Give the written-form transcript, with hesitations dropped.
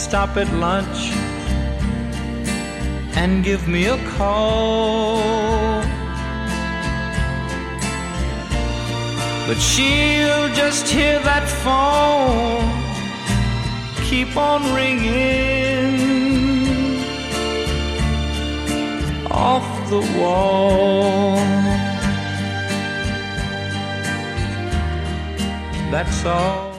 stop at lunch and give me a call. But she'll just hear that phone keep on ringing off the wall. That's all.